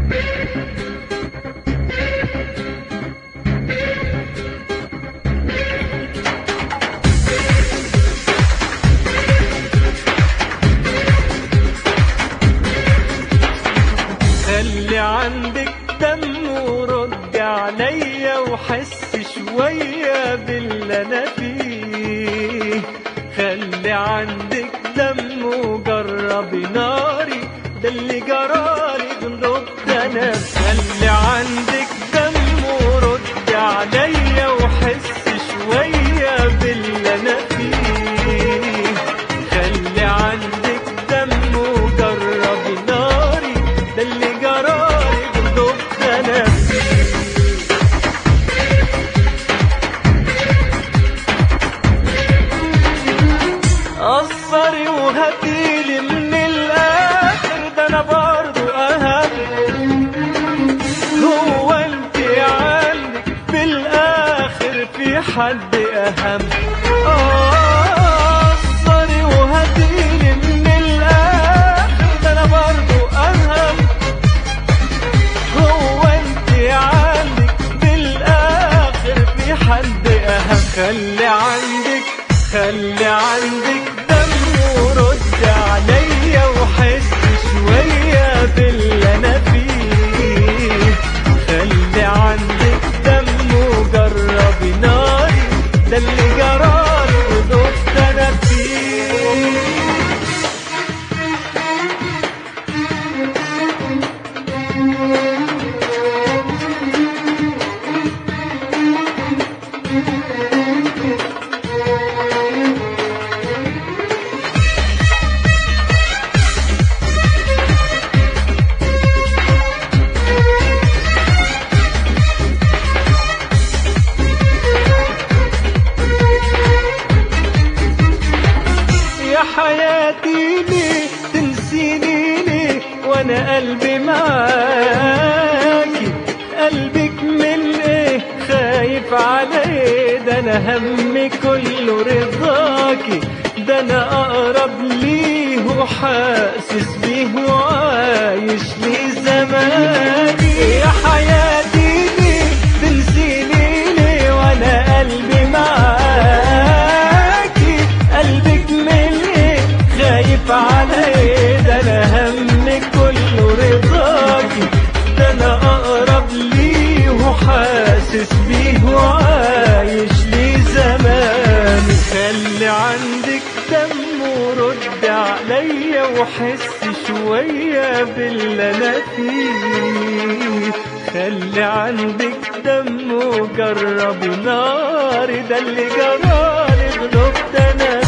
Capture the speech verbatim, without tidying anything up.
خلي عندك دم ورد عليا وحس شوية باللي أنا فيه. خلي عندك دم وجربي ناري، ده اللي جرالي غلبت أنا. خلي عندك دم ورد عليا وحس شوية باللي أنا فيه. خلي عندك دم وجربي ناري، ده اللي جرالي غلبت أنا. قصري وهاتيلي من الآخر، ده أنا برضو أهم. هو أنت عندك في الآخر في حد أهم؟ قصري وهاتيلي من الآخر، ده أنا برضو أهم. هو أنت عندك في الآخر في حد أهم؟ خلي عندك خلي عندك دم ورد عليا وحس شوية باللي أنا فيه. خلي عندك دم وجربي ناري، ده اللي جرالي غلبت أنا فيه. حياتي ليه تنسيني ليه وانا قلبي معاكي؟ قلبك من ايه خايف عليه؟ ده انا همي كله رضاكي، ده انا اقرب ليه وحاسس بيه وعايش ليه زماني. يا حياتي ليه تنسيني ليه وانا قلبي معاكي؟ قلبك من خايف عليه؟ ده انا همي كله رضاكي، ده انا اقرب ليه وحاسس بيه وعايش ليه زماني. خلي عندك دم ورد عليا وحس شوية باللي انا فيه. خلي عندك دم وجربي ناري، ده اللي جرالي غلبت انا.